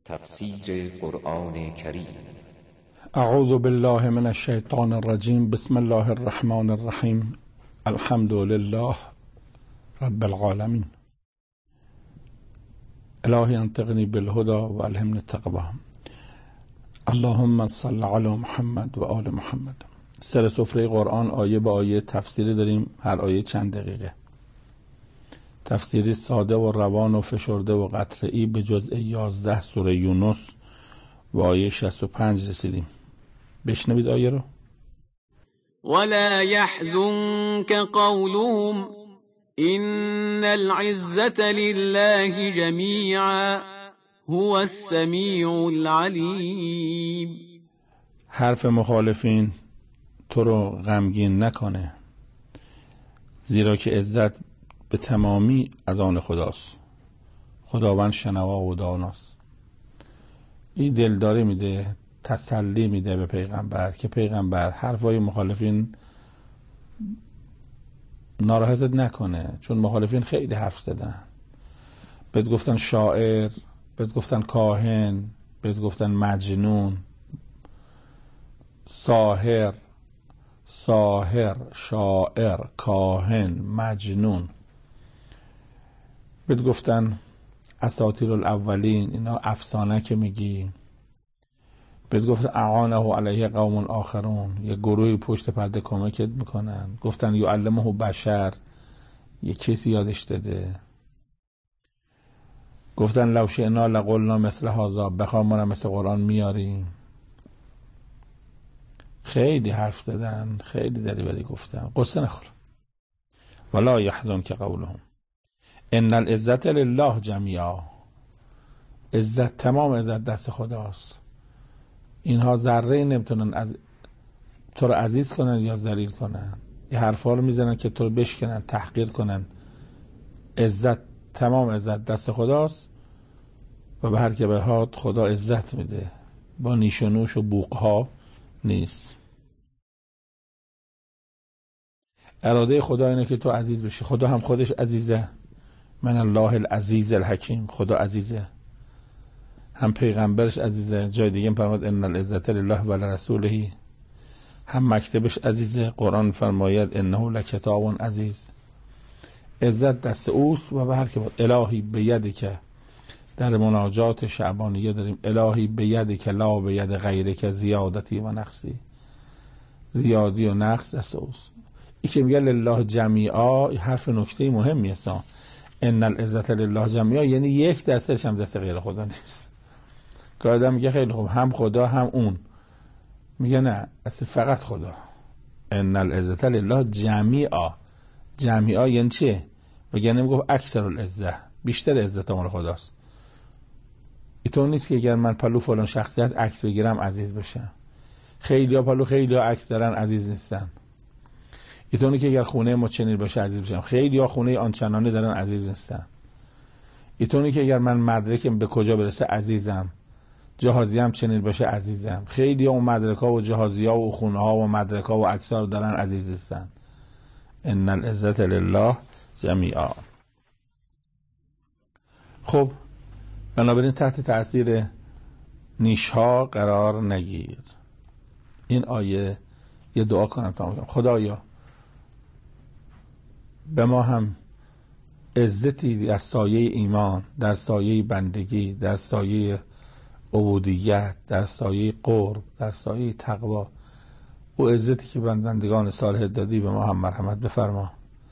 تفسیر قرآن کریم. اعوذ بالله من الشیطان الرجیم. بسم الله الرحمن الرحیم. الحمد لله رب العالمین. الهی انطقنی بالهدى و الهمنی التقوی. اللهم صل علی محمد و آل محمد. سر سفره قرآن آیه به آیه تفسیری داریم، هر آیه چند دقیقه. تفسیری ساده و روان و فشرده و قطعی به جزء 11 سوره یونس و آیه 65 رسیدیم. بشنوید آیه رو. ولا يحزنك قولهم إن العزة لله جميعا هو السميع العليم. حرف مخالفین تو رو غمگین نکنه، زیرا که عزت به تمامی از آن خداست. خداوند شنوا و داناست. این دلداری میده، تسلی میده به پیغمبر که پیغمبر حرفای مخالفین ناراحتت نکنه، چون مخالفین خیلی حرف زدن. بهت گفتن شاعر، بهت گفتن کاهن، بهت گفتن مجنون، ساحر، شاعر، کاهن، مجنون. بهت گفتن اساطیر الاولین، اینا افسانه که میگی. بهت گفتن اعانه علیه قوم آخرون، یه گروهی پشت پرده کمکت میکنن. گفتن یعلمه بشر، یه کسی یادش داده. گفتن لو شئنا لقلنا مثل هذا، بخوام ما مثل قرآن میاریم. خیلی حرف زدن، خیلی دریوری گفتن. قصه نخور. ولا یحزنک قولهم ان العزة لله جمیعا. عزت، تمام عزت دست خداست. اینها ذره نمیتونن از تو رو عزیز کنن یا ذلیل کنن. این حرفا رو میزنن که تو رو بشکنن، تحقیر کنن. عزت، تمام عزت دست خداست و به هر که بهاد خدا عزت میده، با نیش و نوش و بوقها نیست. اراده خدا اینه که تو عزیز بشی. خدا هم خودش عزیزه. من الله العزیز الحکیم. خدا عزیزه، هم پیغمبرش عزیزه. جای دیگه فرمود ان العزة لله و لرسوله. هم مکتبش عزیزه. قرآن فرماید انه لکتاب عزیز. عزت دست اوست و به هر که بود. الهی بیده که در مناجات شعبانیه داریم، الهی بیده که لا بید غیره که زیادتی و نقصی. زیادی و نقص دست اوست. این که میگه لله جمیعا، حرف نکته مهمی است. ان العزة لله جمیعا یعنی یک دستش هم دست غیر خدا نیست. که آدم میگه خیلی خوب، هم خدا هم اون. میگه نه، اصلا فقط خدا. ان العزة لله جمیعا. جمیعا یعنی چه؟ میگه نمیگه اکثر العزة، بیشتر عزت مال خداست. اینطور نیست که اگر من پلو فلان شخصیت عکس بگیرم عزیز بشم. خیلی ها پلو، خیلی ها عکس دارن عزیز نیستن. اینطوری که اگر خونه ما چنین باشه عزیز بشم. خیلی ها خونه آنچنانی دارن عزیز نیستن. اینطوری که اگر من مدرکم به کجا برسه عزیزم، جهازی هم چنین باشه عزیزم. خیلی ها اون مدرک ها و جهازی ها و خونه ها و مدرک ها و عکس ها دارن عزیز نیستن. ان العزة لله جمیعا. خب بنابراین تحت تاثیر نیش ها قرار نگیر. این آیه یه دعا کنم تمام. خدایا به ما هم عزتی در سایه ایمان، در سایه بندگی، در سایه عبودیت، در سایه قرب، در سایه تقوا، او عزتی که بندگان صالح دادی به ما هم مرحمت بفرما.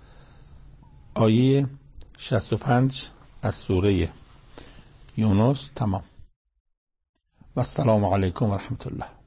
آیه 65 از سوره یونس تمام. و السلام علیکم و رحمت الله.